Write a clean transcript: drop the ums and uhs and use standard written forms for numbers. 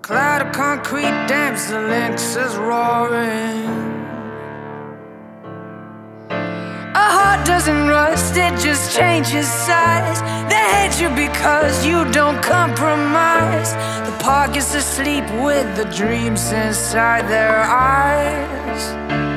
cloud of concrete damps the links is roaring. A heart doesn't rust, it just changes size. They hate you because you don't compromise. The park is asleep with the dreams inside their eyes.